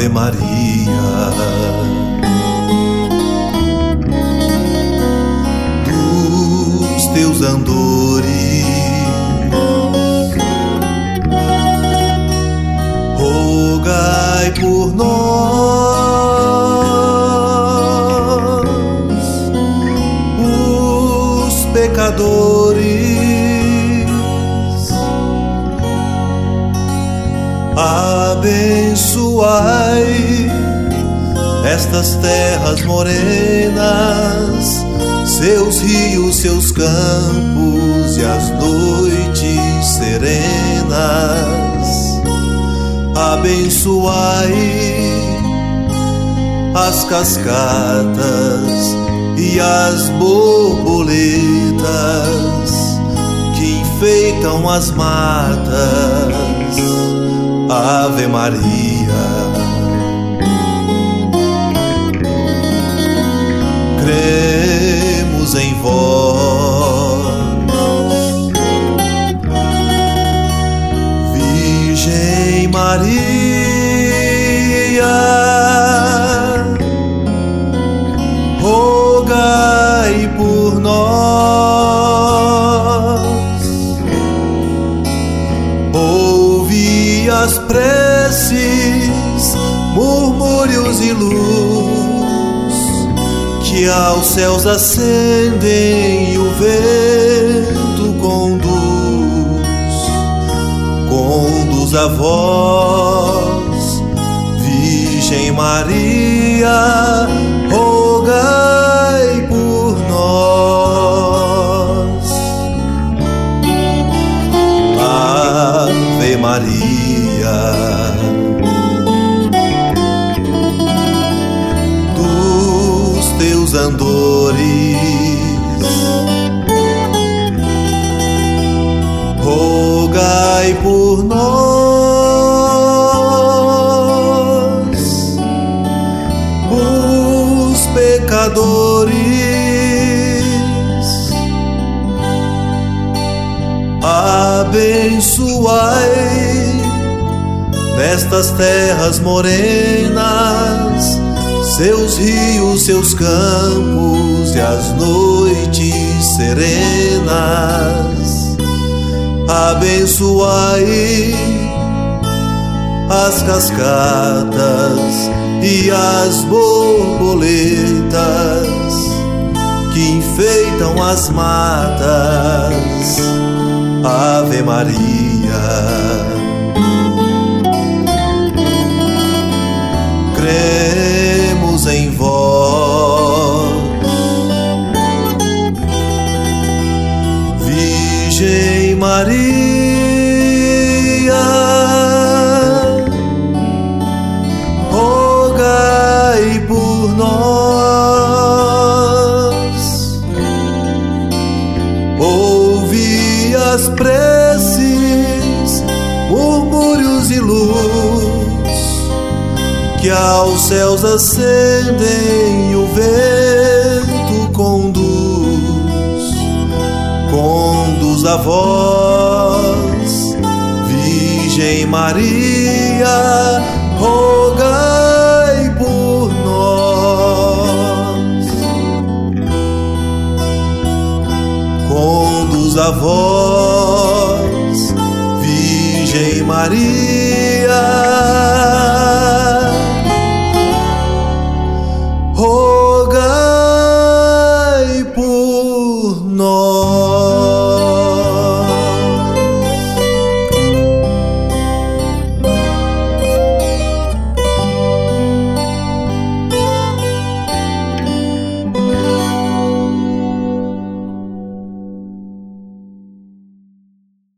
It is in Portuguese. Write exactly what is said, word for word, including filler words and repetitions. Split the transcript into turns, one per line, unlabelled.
Ave Maria. Dos teus andores rogai por nós, os pecadores. Abençoai estas terras morenas, seus rios, seus campos e as noites serenas. Abençoai as cascatas e as borboletas que enfeitam as matas. Ave Maria. Cremos em vós, Virgem Maria. Rogai por nós, ouvi as preces, murmúrios e luz que aos céus ascendem e o vento conduz. Conduz a vós, Virgem Maria, rogai por nós. Ave Maria. Dos teus andores rogai por nós, os pecadores. Abençoai nestas terras morenas, seus rios, seus campos e as noites serenas. Abençoai as cascatas e as borboletas que enfeitam as matas. Ave Maria. Cremos em vós, Virgem Maria. Rogai por nós, ouvi as preces, murmúrios e luz que aos céus ascendem e o vento conduz. Conduz a vós, Virgem Maria, rogai por nós. Conduz a vós, Virgem Maria. Oh